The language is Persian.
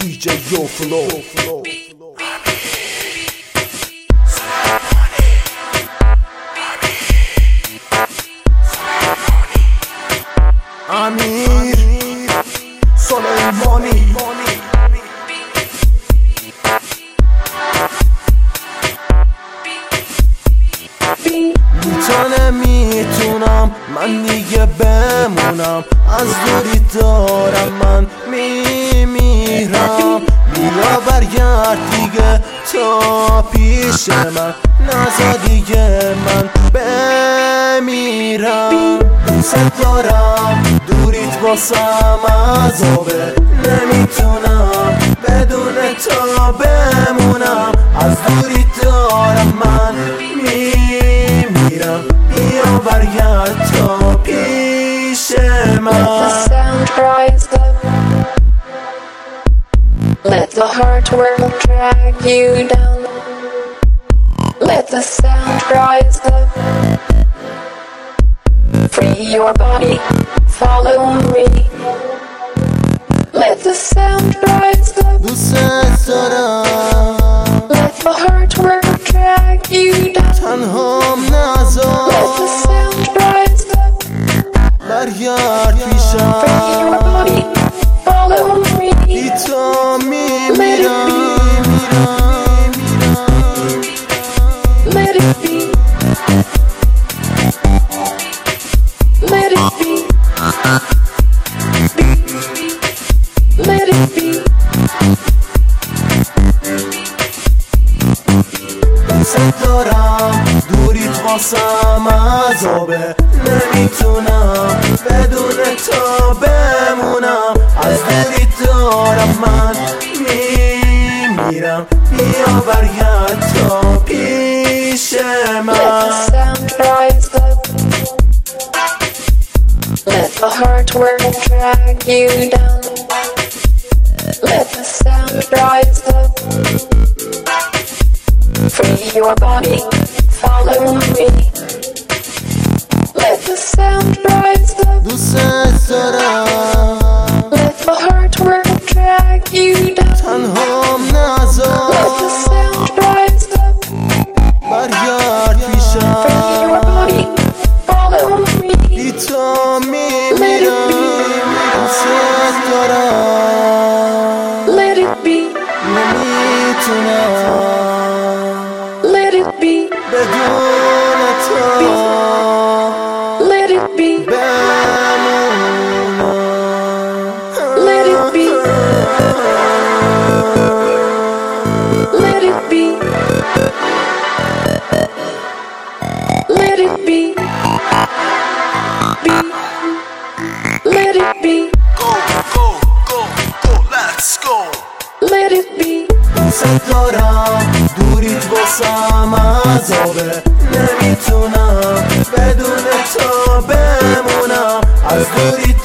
DJ Yo Flow. امیر سلیمانی. میتونم من دیگه بمونم، از دوری دارم من میمیرم. بیا برگرد دیگه تا پیش من، نزا دیگه من بمیرم. دوست دارم دوریت واسم عذابه، نمیتونم بدون تا بمونم. از دوری دارم من میمیرم، بیا برگرد تا پیش من. Let the heart world drag you down. Let the sound rise up. Free your body, follow me. Let the sound rise up. دوست دارم Let the heart world drag you down. تنهام نذار، Let the sound rise up. برگرد Free پیشم. your body, follow me. بی تو میمیرم. Let it be. Let it be. Let it be. دوست دارم دوریت واسم عذابه، نمیتونم بدون تا بمونم. از دوری دارم من میمیرم، بیا برگرد تا پیش Let من. the sound rise up. Let the heart world drag you down. Let the sound rise up. Free your body, follow me. Let the sound rise up. دوست دارم Let the heart world drag you down. تنهام Let the نذار، sound rise up. برگرد Free پیشم. your body, follow me. بی تو میمیرم. دوست دارم Let it be. نمیتونم Let it be. بدون تو Let it be. بمونم. Let it be. Let it be. Let it be. Be. Let it be. Go, let's go. Let it be. دوست دارم دوریت واسم عذابه، نمیتونم بدون تا بمونم. از دوری